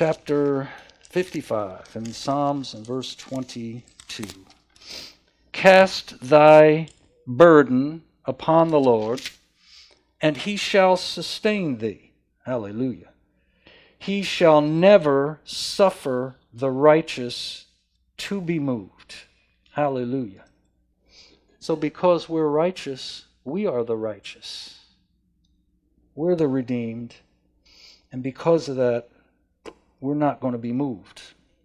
chapter 55 in Psalms and verse 22. Cast thy burden upon the Lord, and he shall sustain thee. Hallelujah. He shall never suffer the righteous to be moved. Hallelujah. So because we're righteous, we are the righteous. We're the redeemed. And because of that, we're not going to be moved.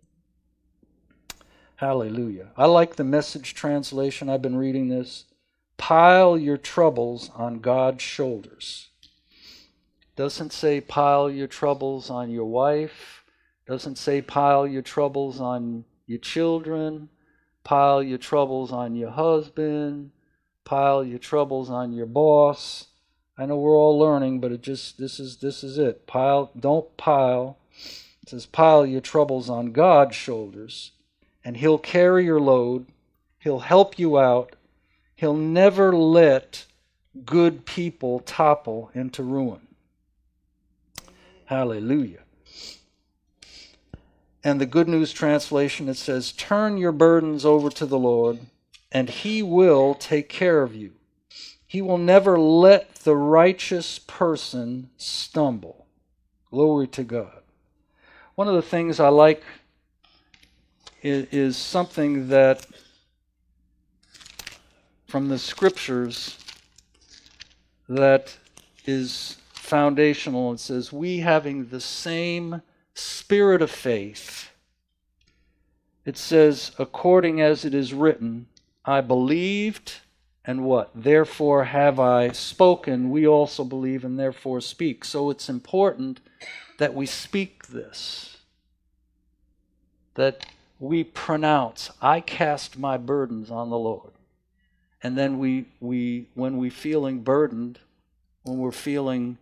Hallelujah. I like the Message translation. I've been reading this. Pile your troubles on God's shoulders. Doesn't say pile your troubles on your wife. Doesn't say pile your troubles on your children. Pile your troubles on your husband. Pile your troubles on your boss. I know we're all learning, but this is it. Don't pile. It says pile your troubles on God's shoulders, and He'll carry your load. He'll help you out. He'll never let good people topple into ruin. Hallelujah. And the Good News translation, it says, turn your burdens over to the Lord, and He will take care of you. He will never let the righteous person stumble. Glory to God. One of the things I like is something that from the Scriptures that is foundational. It says, we having the same spirit of faith. It says, according as it is written, I believed, and what? Therefore have I spoken. We also believe and therefore speak. So it's important that we speak this. That we pronounce, I cast my burdens on the Lord. And then when we're feeling burdened, when we're feeling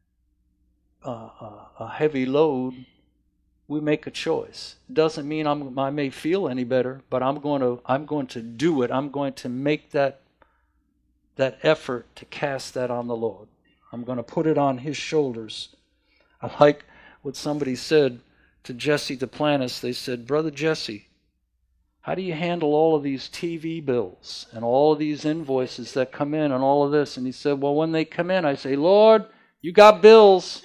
a heavy load, we make a choice. It doesn't mean I may feel any better, but I'm going to do it. I'm going to make that effort to cast that on the Lord. I'm going to put it on His shoulders. I like what somebody said to Jesse Duplantis. They said, Brother Jesse, how do you handle all of these TV bills and all of these invoices that come in and all of this? And he said, well, when they come in, I say, Lord, you got bills.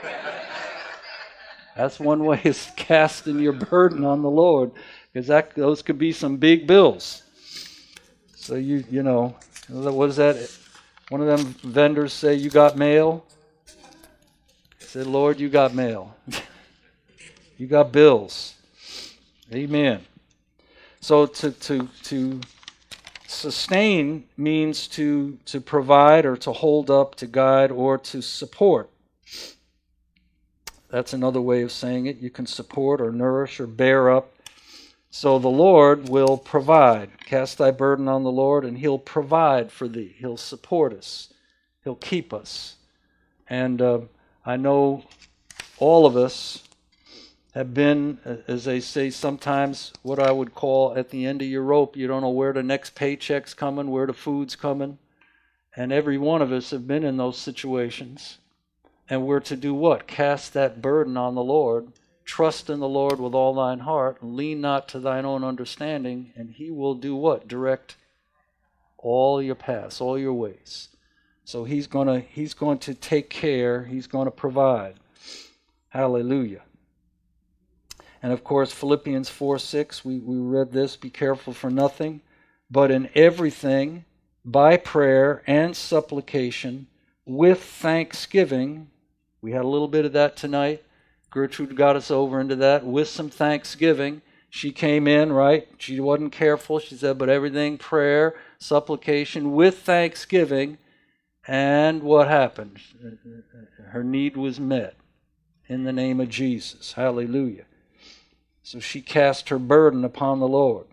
That's one way of casting your burden on the Lord, because those could be some big bills. So you know, what is that? One of them vendors say, you got mail? I said, Lord, you got mail. You got bills. Amen. So to sustain means to provide or to hold up, to guide, or to support. That's another way of saying it. You can support or nourish or bear up. So the Lord will provide. Cast thy burden on the Lord, and He'll provide for thee. He'll support us. He'll keep us. And I know all of us have been, as they say sometimes, what I would call at the end of your rope. You don't know where the next paycheck's coming, where the food's coming. And every one of us have been in those situations. And we're to do what? Cast that burden on the Lord. Trust in the Lord with all thine heart. Lean not to thine own understanding. And He will do what? Direct all your paths, all your ways. So He's going to take care. He's going to provide. Hallelujah. And of course, Philippians 4:6, we read this, be careful for nothing, but in everything, by prayer and supplication, with thanksgiving. We had a little bit of that tonight. Gertrude got us over into that. With some thanksgiving, she came in, right? She wasn't careful. She said, but everything, prayer, supplication, with thanksgiving. And what happened? Her need was met in the name of Jesus. Hallelujah. So she cast her burden upon the Lord.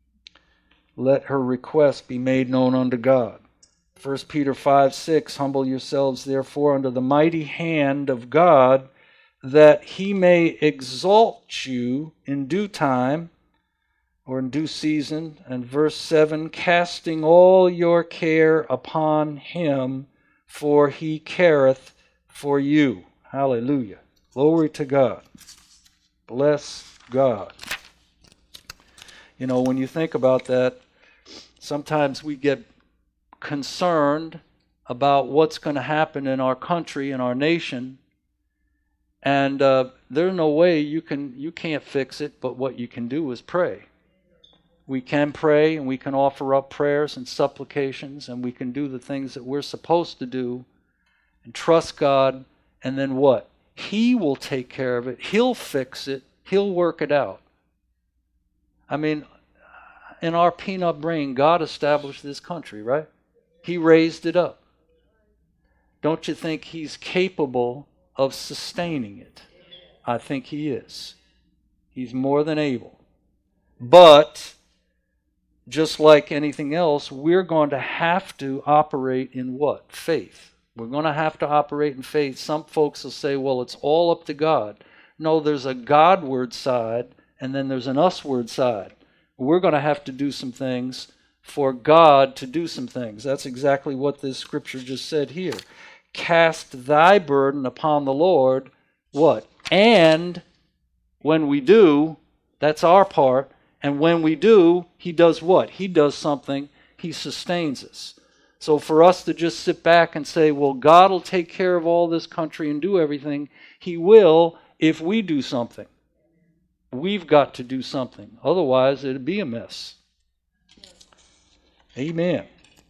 Let her request be made known unto God. 1 Peter 5:6, humble yourselves therefore under the mighty hand of God, that He may exalt you in due time, or in due season. And verse 7, casting all your care upon Him, for He careth for you. Hallelujah. Glory to God. Bless God. You know, when you think about that, sometimes we get concerned about what's going to happen in our country, in our nation, and there's no way you can't fix it, but what you can do is pray. We can pray, and we can offer up prayers and supplications, and we can do the things that we're supposed to do, and trust God, and then what? He will take care of it. He'll fix it. He'll work it out. I mean, in our peanut brain, God established this country, right? He raised it up. Don't you think He's capable of sustaining it? I think He is. He's more than able. But, just like anything else, we're going to have to operate in what? Faith. We're going to have to operate in faith. Some folks will say, well, it's all up to God. No, there's a Godward side, and then there's an usward side. We're going to have to do some things for God to do some things. That's exactly what this scripture just said here. Cast thy burden upon the Lord. What? And when we do, that's our part. And when we do, He does what? He does something. He sustains us. So for us to just sit back and say, well, God will take care of all this country and do everything, He will if we do something. We've got to do something. Otherwise, it'd be a mess. Amen.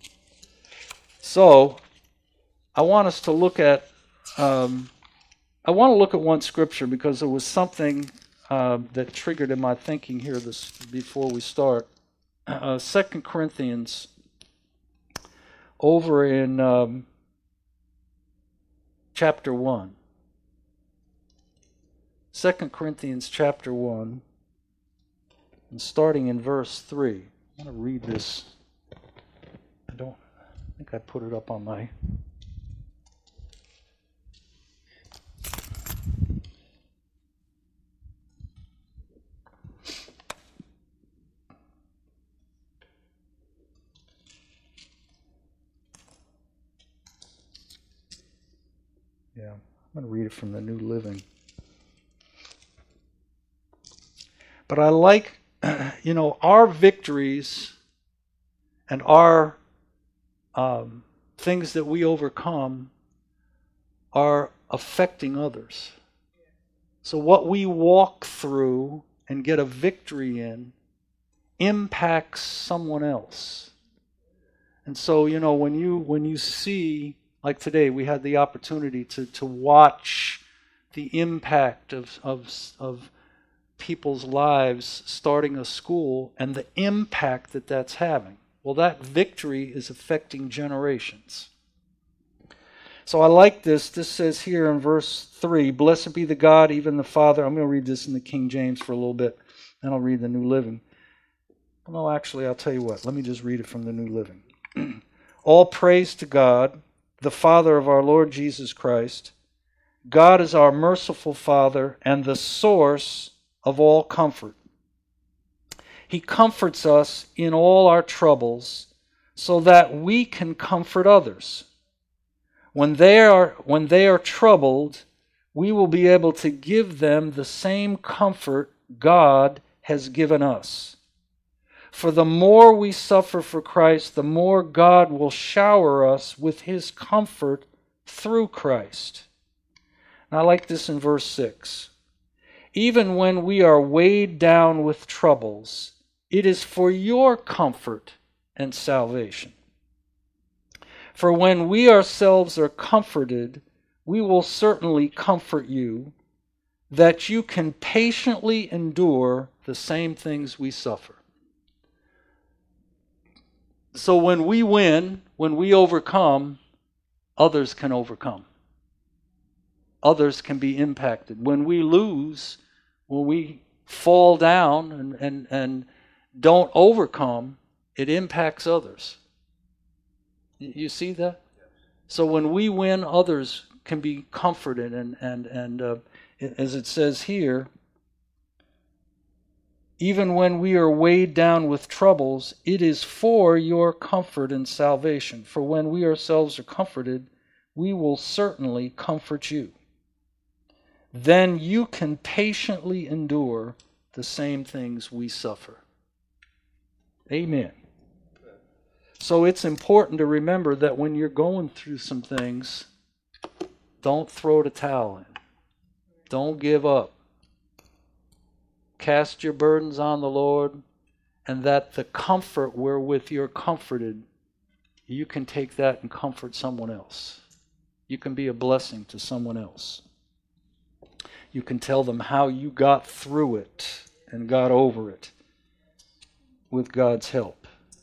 So, I want us to look at, one scripture because there was something that triggered in my thinking here before we start. 2 Corinthians, over in chapter 1. 2 Corinthians chapter 1, and starting in verse 3. I'm going to read this. I think I put it up on my... Yeah, I'm going to read it from the New Living. But I like, our victories and our things that we overcome are affecting others. So what we walk through and get a victory in impacts someone else. And so, when you see, like today, we had the opportunity to watch the impact of people's lives starting a school and the impact that that's having. Well, that victory is affecting generations. So I like this. This says here in verse 3, blessed be the God, even the Father. I'm going to read this in the King James for a little bit, then I'll read the New Living. No, actually, I'll tell you what. Let me just read it from the New Living. All praise to God, the Father of our Lord Jesus Christ. God is our merciful Father and the source of all comfort. He comforts us in all our troubles so that we can comfort others. When they are troubled, we will be able to give them the same comfort God has given us. For the more we suffer for Christ, the more God will shower us with His comfort through Christ. And I like this in verse 6. Even when we are weighed down with troubles, it is for your comfort and salvation. For when we ourselves are comforted, we will certainly comfort you, that you can patiently endure the same things we suffer. So when we win, when we overcome, others can overcome. Others can be impacted. When we lose, when we fall down and don't overcome, it impacts others. You see that? So when we win, others can be comforted, and as it says here, even when we are weighed down with troubles, it is for your comfort and salvation. For when we ourselves are comforted, we will certainly comfort you. then you can patiently endure the same things we suffer. Amen. So it's important to remember that when you're going through some things, don't throw the towel in. Don't give up. Cast your burdens on the Lord, and that the comfort wherewith you're comforted, you can take that and comfort someone else. You can be a blessing to someone else. You can tell them how you got through it and got over it with God's help.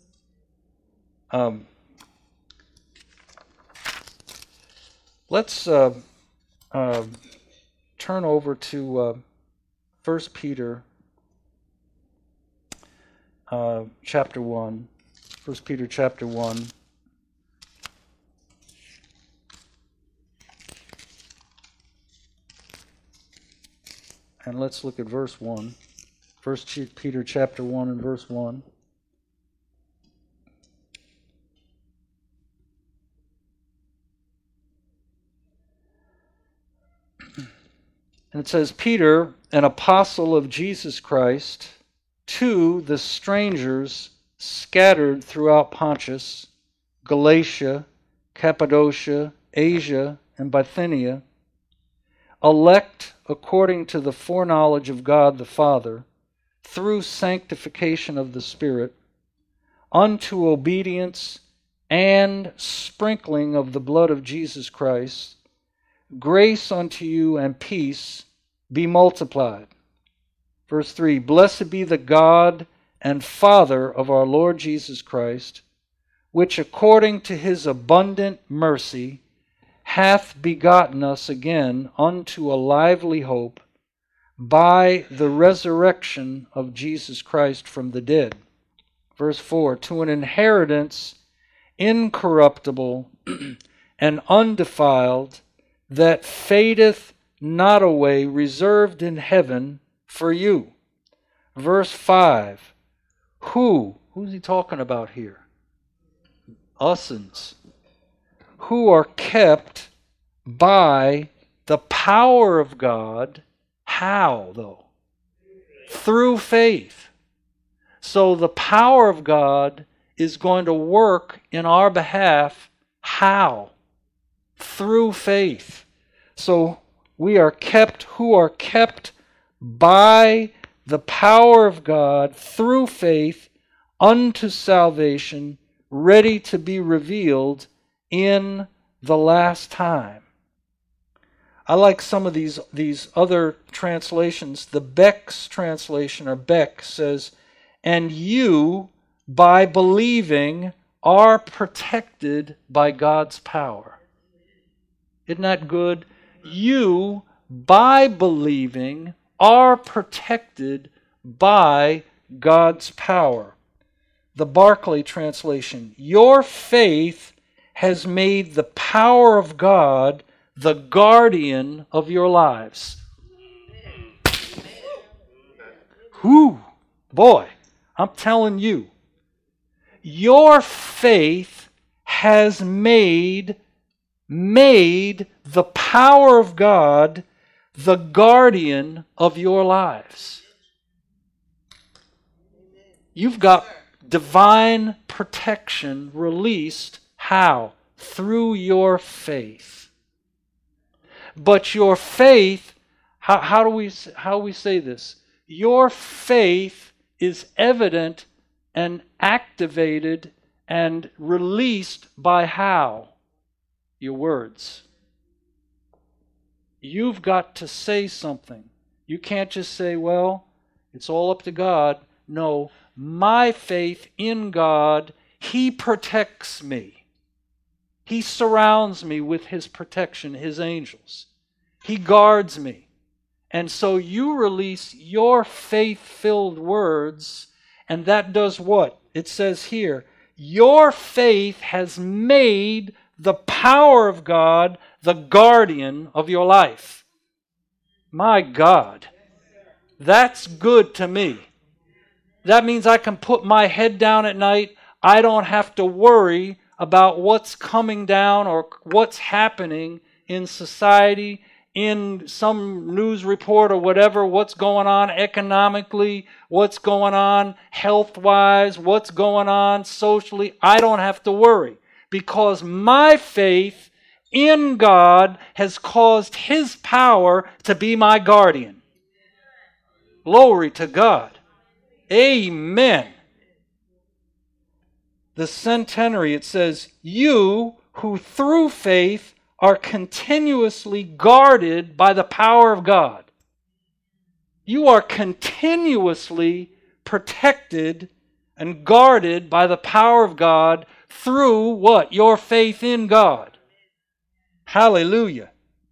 Let's turn over to 1 Peter chapter 1. 1 Peter chapter 1. And let's look at verse 1. 1 Peter chapter 1 and verse 1. And it says, Peter, an apostle of Jesus Christ, to the strangers scattered throughout Pontus, Galatia, Cappadocia, Asia, and Bithynia, elect according to the foreknowledge of God the Father, through sanctification of the Spirit, unto obedience and sprinkling of the blood of Jesus Christ, grace unto you and peace be multiplied. Verse 3, Blessed be the God and Father of our Lord Jesus Christ, which according to his abundant mercy hath begotten us again unto a lively hope by the resurrection of Jesus Christ from the dead. Verse 4, To an inheritance incorruptible and undefiled, that fadeth not away, reserved in heaven for you. Verse 5, who's he talking about here? Us'uns. Who are kept by the power of God. How, though? Through faith. So the power of God is going to work in our behalf. How? Through faith. So we are kept, who are kept by the power of God through faith unto salvation, ready to be revealed in the last time. I like some of these other translations. The Beck's translation, or Beck, says, and you, by believing, are protected by God's power. Isn't that good? You, by believing, are protected by God's power. The Barclay translation, your faith has made the power of God the guardian of your lives. Whew, boy, I'm telling you, your faith has made the power of God the guardian of your lives. You've got divine protection released. How? Through your faith. But your faith, how do we say this? Your faith is evident and activated and released by how? Your words. You've got to say something. You can't just say, well, it's all up to God. No, my faith in God, He protects me. He surrounds me with His protection, His angels. He guards me. And so you release your faith-filled words, and that does what? It says here, your faith has made the power of God the guardian of your life. My God, that's good to me. That means I can put my head down at night. I don't have to worry about what's coming down or what's happening in society, in some news report or whatever, what's going on economically, what's going on health-wise, what's going on socially. I don't have to worry because my faith in God has caused His power to be my guardian. Glory to God. Amen. The centenary, it says, you who through faith are continuously guarded by the power of God. You are continuously protected and guarded by the power of God through what? Your faith in God. Hallelujah.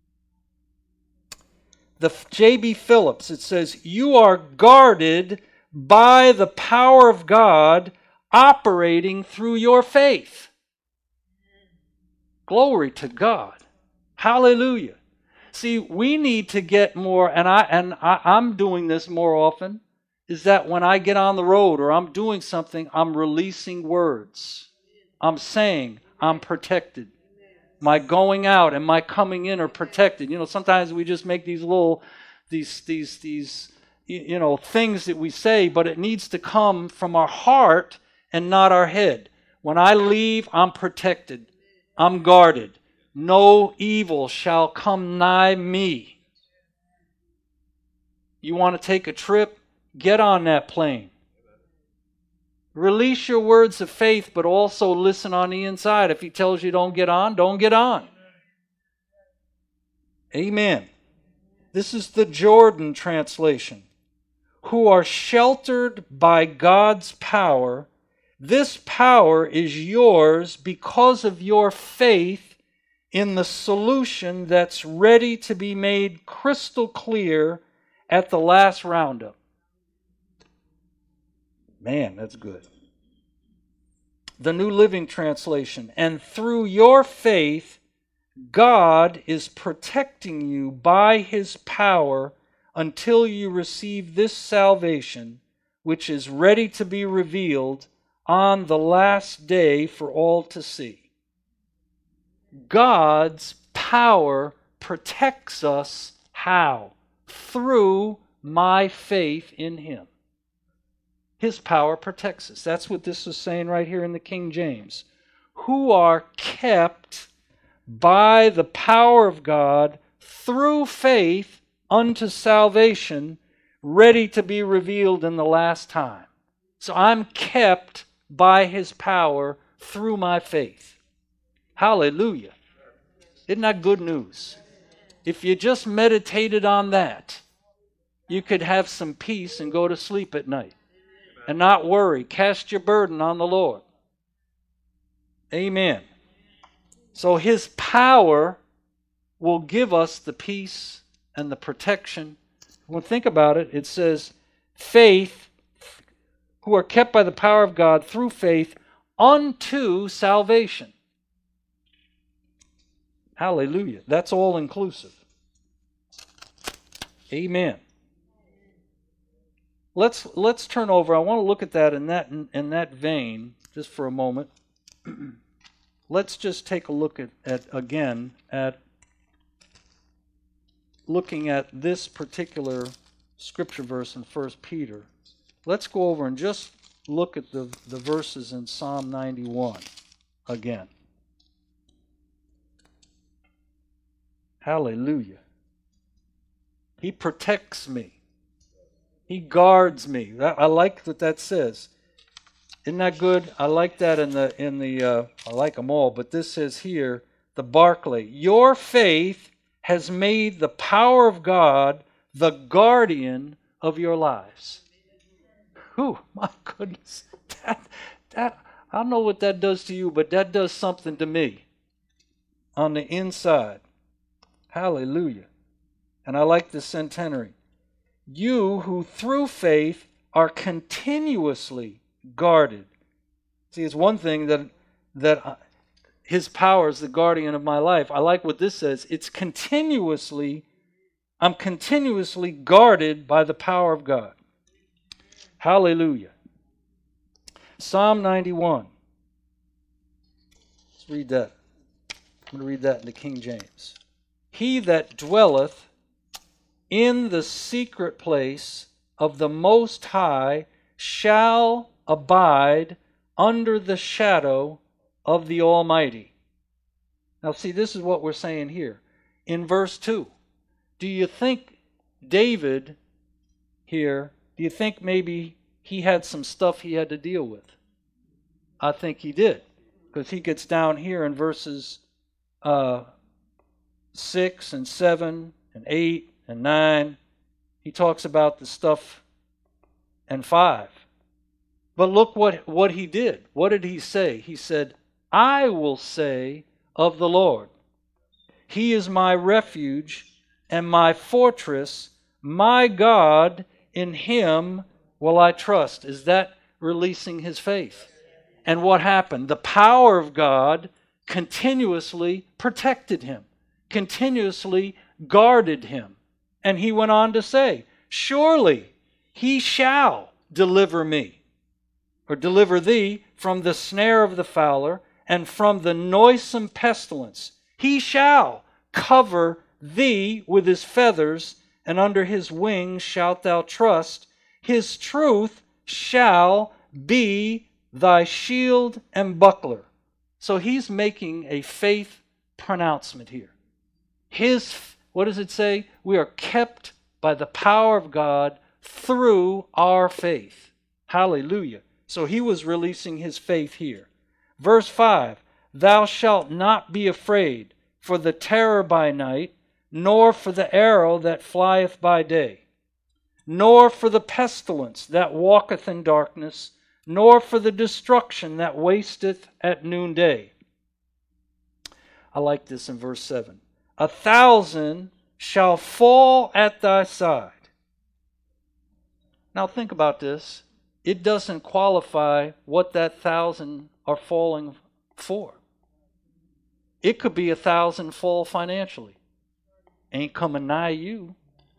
The J.B. Phillips, it says, you are guarded by the power of God operating through your faith. Glory to God. Hallelujah. See, we need to get more, and I'm doing this more often, is that when I get on the road or I'm doing something, I'm releasing words. I'm saying I'm protected. My going out and my coming in are protected. You know, sometimes we just make these little, these things that we say, but it needs to come from our heart and not our head. When I leave, I'm protected. I'm guarded. No evil shall come nigh me. You want to take a trip? Get on that plane. Release your words of faith, but also listen on the inside. If He tells you don't get on, don't get on. Amen. This is the Jordan translation. Who are sheltered by God's power. This power is yours because of your faith in the solution that's ready to be made crystal clear at the last roundup. Man, that's good. The New Living Translation. And through your faith, God is protecting you by His power until you receive this salvation, which is ready to be revealed on the last day for all to see. God's power protects us how? Through my faith in Him. His power protects us. That's what this is saying right here in the King James. Who are kept by the power of God through faith unto salvation, ready to be revealed in the last time. So I'm kept by His power through my faith. Hallelujah. Isn't that good news? If you just meditated on that, you could have some peace and go to sleep at night and not worry. Cast your burden on the Lord. Amen. So His power will give us the peace and the protection. When we think about it, it says, faith, who are kept by the power of God through faith unto salvation. Hallelujah. That's all inclusive. Amen. Let's turn over. I want to look at that in that vein just for a moment. Let's just take a look at looking at this particular scripture verse in 1 Peter. Let's go over and just look at the verses in Psalm 91 again. Hallelujah. He protects me. He guards me. I like what that says. Isn't that good? I like that in the I like them all, but this says here, the Barclay, your faith has made the power of God the guardian of your lives. Whew, my goodness. That I don't know what that does to you, but that does something to me on the inside. Hallelujah. And I like the centenary. You who through faith are continuously guarded. See, it's one thing that His power is the guardian of my life. I like what this says. I'm continuously guarded by the power of God. Hallelujah. Psalm 91. Let's read that. I'm going to read that in the King James. He that dwelleth in the secret place of the Most High shall abide under the shadow of the Almighty. Now see, this is what we're saying here. In verse 2, do you think David here, do you think maybe he had some stuff he had to deal with? I think he did, because he gets down here in verses 6 and 7 and 8 and 9. He talks about the stuff and 5. But look what he did. What did he say? He said, I will say of the Lord, He is my refuge and my fortress, my God, in Him will I trust. Is that releasing his faith? And what happened? The power of God continuously protected him, continuously guarded him. And he went on to say, surely He shall deliver me, or deliver thee from the snare of the fowler and from the noisome pestilence. He shall cover thee with His feathers, and under His wings shalt thou trust. His truth shall be thy shield and buckler. So he's making a faith pronouncement here. What does it say? We are kept by the power of God through our faith. Hallelujah. So he was releasing his faith here. Verse 5, thou shalt not be afraid for the terror by night, nor for the arrow that flieth by day, nor for the pestilence that walketh in darkness, nor for the destruction that wasteth at noonday. I like this in verse 7. 1,000 shall fall at thy side. Now think about this. It doesn't qualify what that 1,000 are falling for. It could be 1,000 fall financially. Ain't coming nigh you.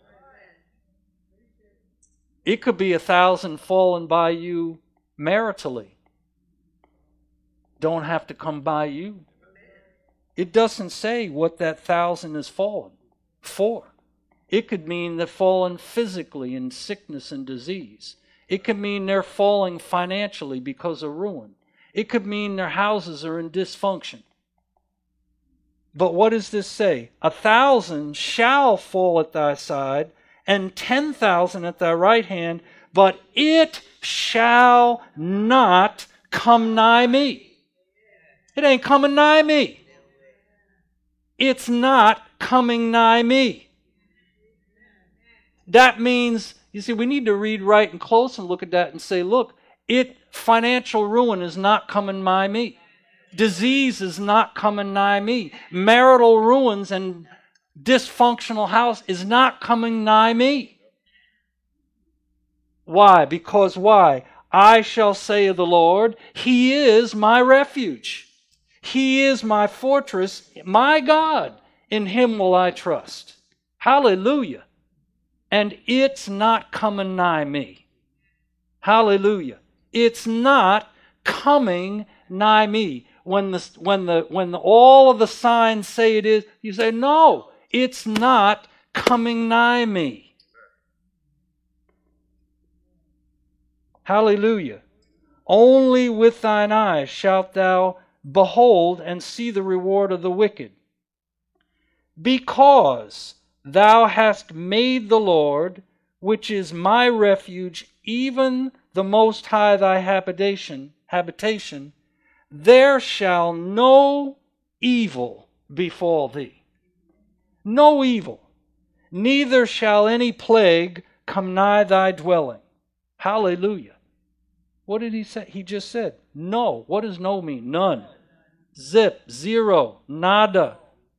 It could be 1,000 falling by you maritally. Don't have to come by you. It doesn't say what that 1,000 is fallen for. It could mean they're falling physically in sickness and disease. It could mean they're falling financially because of ruin. It could mean their houses are in dysfunction. But what does this say? 1,000 shall fall at thy side, and 10,000 at thy right hand, but it shall not come nigh me. It ain't coming nigh me. It's not coming nigh me. That means, you see, we need to read right and close and look at that and say, look, financial ruin is not coming nigh me. Disease is not coming nigh me. Marital ruins and dysfunctional house is not coming nigh me. Why? Because why? I shall say of the Lord, He is my refuge. He is my fortress, my God. In Him will I trust. Hallelujah. And it's not coming nigh me. Hallelujah. It's not coming nigh me. When all of the signs say it is, you say, no, it's not coming nigh me. Hallelujah. Only with thine eyes shalt thou behold and see the reward of the wicked. Because thou hast made the Lord, which is my refuge, even the Most High thy habitation, there shall no evil befall thee. No evil. Neither shall any plague come nigh thy dwelling. Hallelujah. What did he say? He just said, no. What does no mean? None. Zip. Zero. Nada.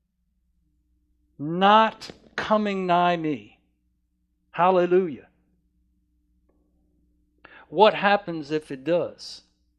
Not coming nigh me. Hallelujah. What happens if it does?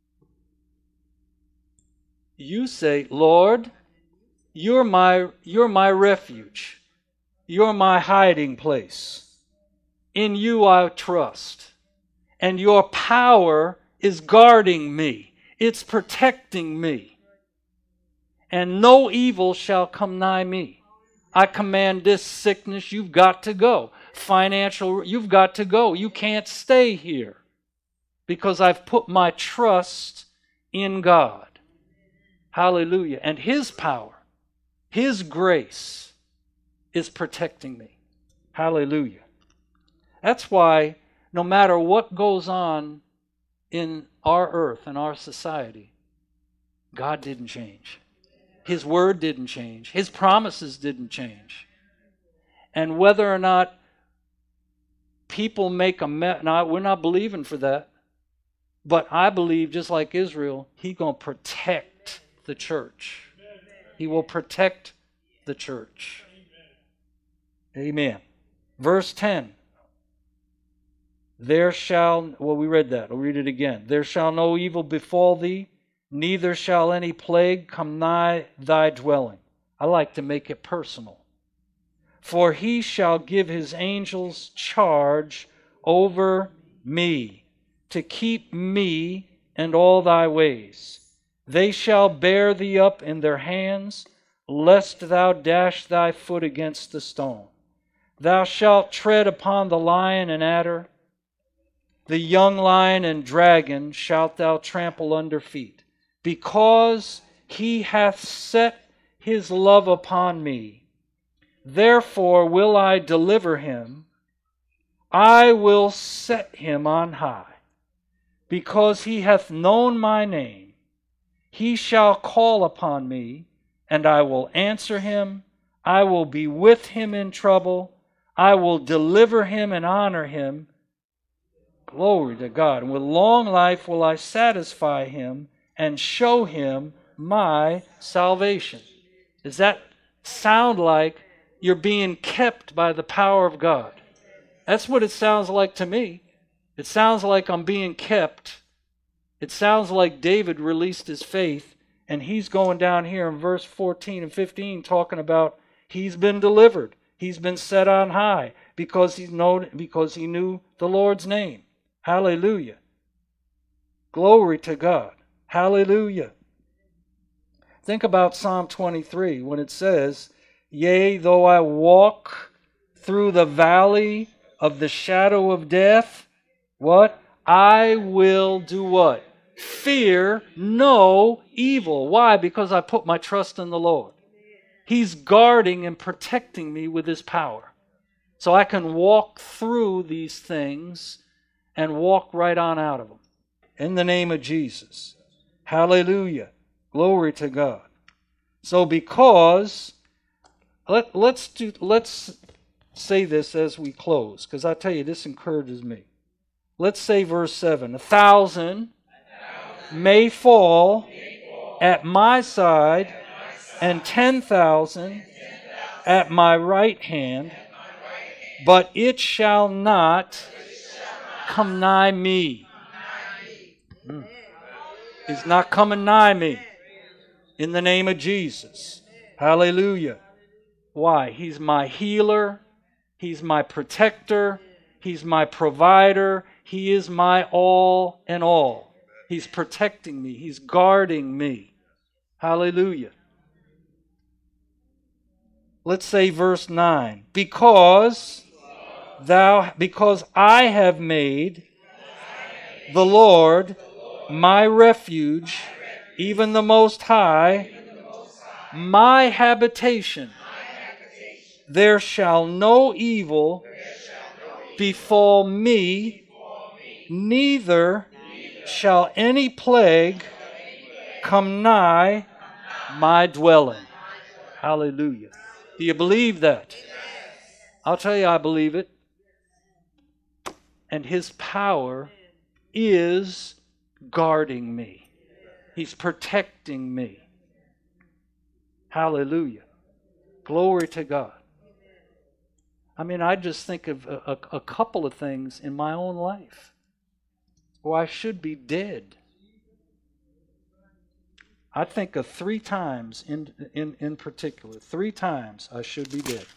You say, Lord, you're my refuge. You're my hiding place. In you I trust. And your power is guarding me. It's protecting me. And no evil shall come nigh me. I command this sickness, you've got to go. Financial, you've got to go. You can't stay here because I've put my trust in God. Hallelujah. And His power, His grace is protecting me. Hallelujah. That's why no matter what goes on in our earth and our society, God didn't change. His word didn't change. His promises didn't change. And whether or not people make a mess, we're not believing for that. But I believe, just like Israel, He's going to protect the church. He will protect the church. Amen. Verse 10. We read that. I'll read it again. There shall no evil befall thee, neither shall any plague come nigh thy dwelling. I like to make it personal. For He shall give His angels charge over me, to keep me and all thy ways. They shall bear thee up in their hands, lest thou dash thy foot against the stone. Thou shalt tread upon the lion and adder, the young lion and dragon shalt thou trample under feet. Because He hath set His love upon me, therefore will I deliver him. I will set him on high. Because he hath known my name, he shall call upon me, and I will answer him. I will be with him in trouble. I will deliver him and honor him. Glory to God. And with long life will I satisfy him and show him my salvation. Does that sound like you're being kept by the power of God? That's what it sounds like to me. It sounds like I'm being kept. It sounds like David released his faith, and he's going down here in verse 14 and 15 talking about he's been delivered. He's been set on high because he knew the Lord's name. Hallelujah. Glory to God. Hallelujah. Think about Psalm 23 when it says, yea, though I walk through the valley of the shadow of death, what? I will do what? Fear no evil. Why? Because I put my trust in the Lord. He's guarding and protecting me with His power. So I can walk through these things and walk right on out of them. In the name of Jesus. Hallelujah. Glory to God. So because, let's say this as we close, because I tell you, this encourages me. Let's say verse 7. 1,000 may fall at my side, and 10,000 at my right hand, but it shall not come nigh me. He's not coming nigh me. In the name of Jesus. Hallelujah. Why? He's my healer. He's my protector. He's my provider. He is my all and all. He's protecting me. He's guarding me. Hallelujah. Let's say verse 9. Because I have made the Lord my refuge, even the Most High, my habitation. There shall no evil befall me, neither shall any plague come nigh my dwelling. Hallelujah. Do you believe that? I'll tell you, I believe it. And His power is guarding me. He's protecting me. Hallelujah. Glory to God. I mean, I just think of a couple of things in my own life where I should be dead. I think of 3 times in particular. 3 times I should be dead.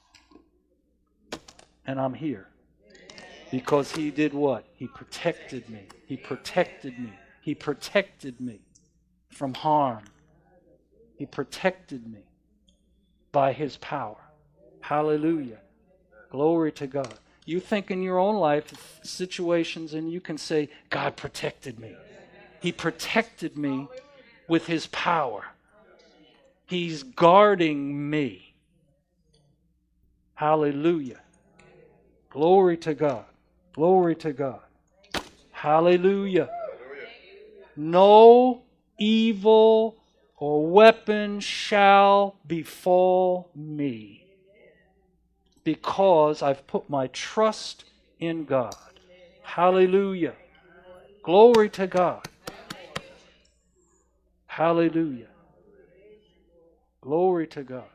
And I'm here. Because He did what? He protected me. He protected me. He protected me from harm. He protected me by His power. Hallelujah. Glory to God. You think in your own life situations and you can say, God protected me. He protected me with His power. He's guarding me. Hallelujah. Glory to God. Glory to God. Hallelujah. No evil or weapon shall befall me, because I've put my trust in God. Hallelujah. Glory to God. Hallelujah. Glory to God.